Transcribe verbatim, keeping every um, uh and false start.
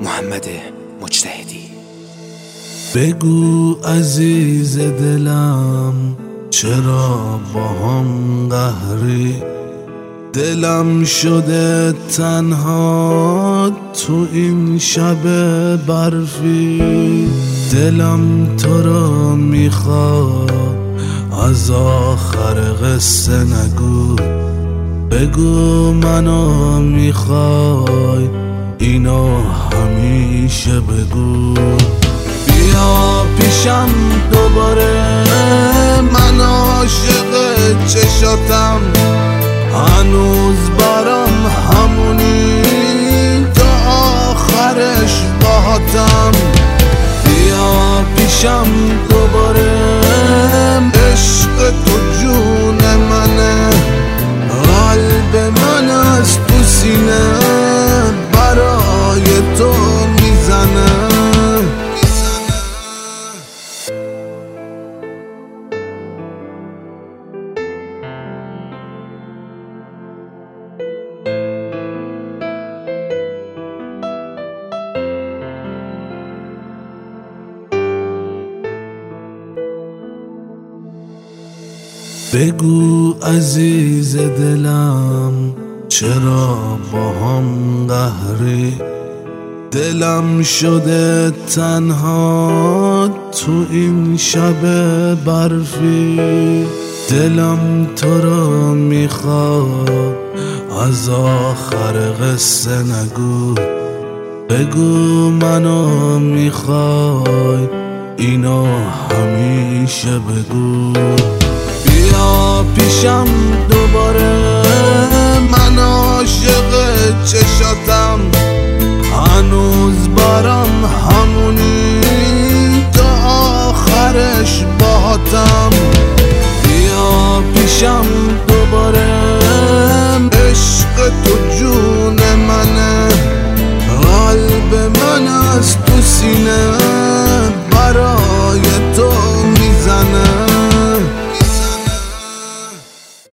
محمد مجتهدی. بگو عزیز دلم چرا با هم قهری، دلم شده تنها تو این شب برفی. دلم تو را میخواد از آخر قصه نگو، بگو منو میخوای اینو همیشه بگو. بیا پیشم دوباره، من عاشق چشاتم، هنوز برام همونی تا آخرش باهاتم. بیا پیشم دوباره، عشق تو جون منه، قلب من از تو سینه برای تو میزنه. بگو عزیز دلم چرا با هم قهری، دلم شده تنها تو این شب برفی. دلم تو را میخواد از آخر قصه نگو، بگو منو میخوای اینو همیشه بگو. بیا پیشم دوباره، من عاشق چشاتم، هنوز برام همونی